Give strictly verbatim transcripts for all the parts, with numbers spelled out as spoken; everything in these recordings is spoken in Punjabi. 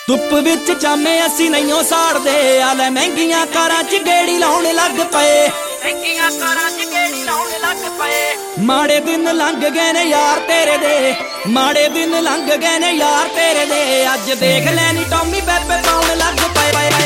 ਧੁੱਪ ਵਿੱਚ ਚਾਮੇ ਅਸੀਂ ਨਹੀਂਓ ਸਾੜਦੇ ਆ ਲੈ ਮਹਿੰਗੀਆਂ ਕਾਰਾਂ 'ਚ ਗੇੜੀ ਲਾਉਣ ਲੱਗ ਪਏ ਮਹਿੰਗੀਆਂ ਕਾਰਾਂ 'ਚ ਗੇੜੀ ਲਾਉਣ ਲੱਗ ਪਏ ਮਾੜੇ ਦਿਨ ਲੰਘ ਗਏ ਨੇ ਯਾਰ ਤੇਰੇ ਦੇ ਮਾੜੇ ਦਿਨ ਲੰਘ ਗਏ ਨੇ ਯਾਰ ਤੇਰੇ ਦੇ ਅੱਜ ਦੇਖ ਲੈ ਨੀ ਟੌਮੀ ਬੇਬੇ ਪਾਉਣ ਲੱਗ ਪਏ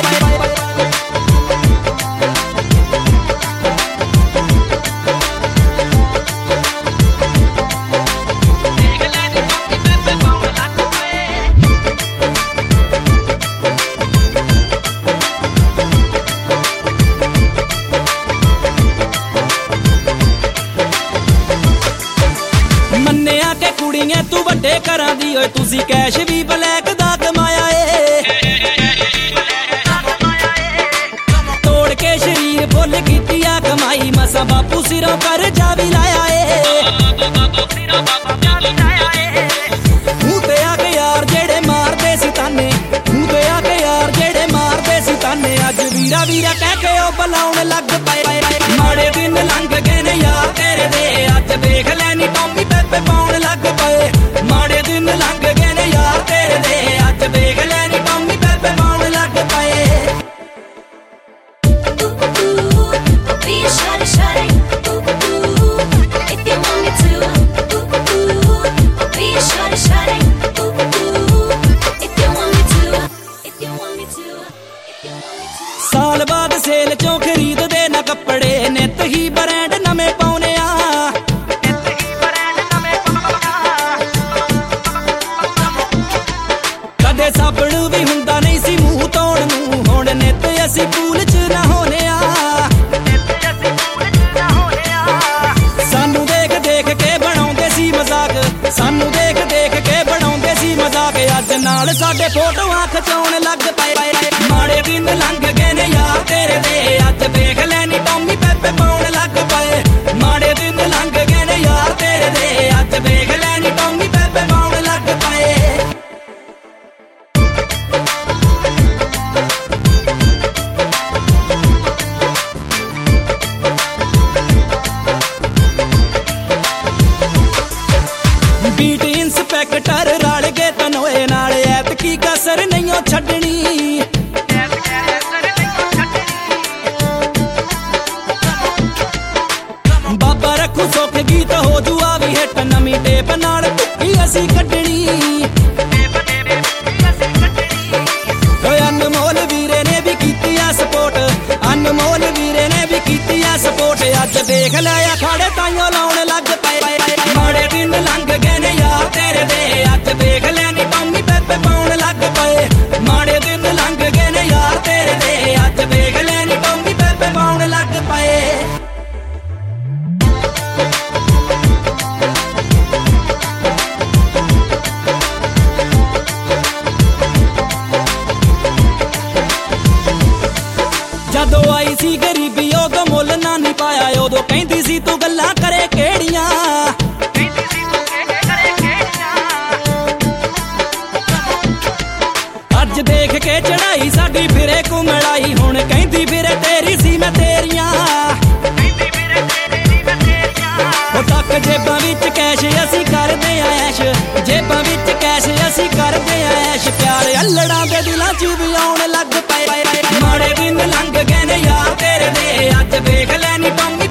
ਮੰਨਿਆ ਕਿ ਕੁੜੀਆਂ ਤੂੰ ਵੱਡੇ ਘਰਾਂ ਦੀ ਓਏ ਤੁਸੀਂ ਕੈਸ਼ ਵੀ ਬਲੈਕ ਦਾ ਕਮਾਇਆ ਏ ਤੋੜ ਕੇ ਸ਼ਰੀਰ ਫੁੱਲ ਕੀਤੀ ਆ ਕਮਾਈ ਮਸਾਂ ਬਾਪੂ ਸਿਰੋਂ ਕਰਜ਼ਾ ਵੀ ਲਾਇਆ ਏ ਮੂੰਹ ਤੇ ਆ ਕੇ ਯਾਰ ਜਿਹੜੇ ਮਾਰਦੇ ਸੀ ਤਾਨੇ ਮੂੰਹ ਤੇ ਆ ਕੇ ਯਾਰ ਜਿਹੜੇ ਮਾਰਦੇ ਸੀ ਤਾਨੇ ਅੱਜ ਵੀਰਾ ਵੀਰਾ ਕਹਿ ਕੇ ਉਹ ਬੁਲਾਉਣ ਲੱਗ ਪਏ ਮਾੜੇ ਦਿਨ ਲੰਘ ਗਏ ਨੇ ਯਾਰ ਤੇਰੇ ਦੇ ਅੱਜ ਦੇਖ ਲੈ ਨੀ ਟੌਮੀ ਬੇਬੇ ਪਾਉਣ ਲੱਗ ਪਏ ਮਾੜੇ ਦਿਨ ਲੰਘ ਗਏ ਨੇ ਯਾਰ ਤੇਰੇ ਦੇ ਅੱਜ ਦੇਖ ਲੈ ਨੀ ਟੌਮੀ ਬੇਬੇ ਪਾਉਣ ਲੱਗ ਪਏ ਸਾਲ ਬਾਅਦ ਸੇਲ ਚੋਂ ਖਰੀਦਦੇ ਨਾ ਕੱਪੜੇ ਨਿੱਤ ਹੀ ਬ੍ਰਾਂਡ ਨਵੇਂ ਪਾਉਨੇ ਆ ਕਦੇ ਸਾਬਣ ਵੀ ਹੁੰਦਾ ਨਹੀਂ ਸੀ ਮੂੰਹ ਧੋਣ ਨੂੰ ਹੁਣ ਨਿੱਤ ਅਸੀਂ ਪੂਲ 'ਚ ਨਹਾਉਨੇ ਆ ਸਾਨੂੰ ਦੇਖ ਦੇਖ ਕੇ ਬਣਾਉਂਦੇ ਸੀ ਮਜ਼ਾਕ ਸਾਨੂੰ ਦੇਖ ਦੇਖ ਕੇ ਬਣਾਉਂਦੇ ਸੀ ਮਜ਼ਾਕ ਅੱਜ ਨਾਲ ਸਾਡੇ ਫੋਟੋਆਂ ਖਿਚਾਉਣ ਲੱਗ ਪਏ ਮਾੜੇ ਦਿਨ ਲੰਘ ਗਏ ਨੇ ਯਾਰ ਤੇਰੇ ਦੇ ਅੱਜ ਦੇਖ ਲੈ ਨੀ ਟੌਮੀ ਬੇਬੇ ਪਾਉਣ ਲੱਗ ਪਏ ਮਾੜੇ ਦਿਨ ਲੰਘ ਗਏ ਨੇ ਯਾਰ ਤੇਰੇ ਦੇ ਅੱਜ ਦੇਖ ਲੈ ਨੀ ਟੌਮੀ ਬੇਬੇ ਪਾਉਣ ਲੱਗ ਪਏ ਬੀਟ ਇੰਸਪੈਕਟਰ ਰਲ ਗਏ ਤਨੋਏ ਨਾਲ ਐਤਕੀ ਕਸਰ ਨਹੀਂਓ ਛੱਡਣੀ ਬਾਬਾ ਰੱਖੂ ਸੁੱਖ ਗੀਤ ਹੋ ਜੂਆ ਵੀ ਹਿੱਟ ਨਵੀਂ ਟੇਪ ਨਾਲ ਟੁੱਕੀ ਅਸੀਂ ਕੱਢਣੀ ਓਏ ਅਨਮੋਲ ਵੀਰੇ ਨੇ ਵੀ ਕੀਤੀ ਆ ਸਪੋਰਟ ਅਨਮੋਲ ਵੀਰੇ ਨੇ ਵੀ ਕੀਤੀ ਆ ਸਪੋਰਟ ਅੱਜ ਦੇਖ ਲੈ ਆ ਖਾੜੇ ਤਾਈਓ ਲਾਉਣ ਲੱਗ ਪਏ ਮਾੜੇ ਦਿਨ ਲੰਘ ਗਏ ਨੇ ਯਾਰ ਤੇਰੇ ਦੇ ਅੱਜ ਦੇਖ ਲੈ ਨੀ ਟੌਮੀ ਬੇਬੇ ਪਾਉਣ ਲੱਗ ਪਏ ਮਾੜੇ ਦਿਨ ਲੰਘ ਗਏ ਨੇ ਯਾਰ ਤੇਰੇ ਦੇ ਅੱਜ ਦੇਖ ਲੈ ਨੀ ਟੌਮੀ ਬੇਬੇ ਪਾਉਣ ਲੱਗ ਪਏ ਜਦੋਂ ਆਈ ਸੀ ਗਰੀਬੀ ਉਦੋਂ ਮੁੱਲ ਨਾ ਨਹੀਂ ਪਾਇਆ ਉਦੋਂ ਕਹਿੰਦੀ ਸੀ ਤੂੰ ਗੱਲਾਂ ਕਰੇ ਕਿਹੜੀਆਂ ਅੱਜ ਦੇਖ ਕੇ ਚੜਾਈ ਸਾਡੀ ਫਿਰੇ ਘੁੰਮੜਾਈ ਹੁਣ ਕਹਿੰਦੀ ਫਿਰੇ ਤੇਰੀ ਸੀ ਮੈਂ ਤੇਰੀਆਂ ਉਹ ਤੱਕ ਜੇਬਾਂ ਵਿੱਚ ਕੈਸ਼ ਅਸੀਂ ਕਰਦੇ ਆ ਐਸ਼ ਜੇਬਾਂ ਵਿੱਚ ਕੈਸ਼ ਅਸੀਂ ਕਰਦੇ ਆ ਐਸ਼ ਪਿਆਰ ਅਲੜਾਂ ਦੇ ਦਿਲਾਂ 'ਚ ਵੀ ਆਉਣ ਲੱਗ ਪਏ ਮਾੜੇ ਦਿਨ ਲੰਘ ਗਏ ਨੇ ਯਾਰ ਤੇਰੇ ਦੇ ਅੱਜ ਦੇਖ ਲੈ ਨੀ ਟੌਮੀ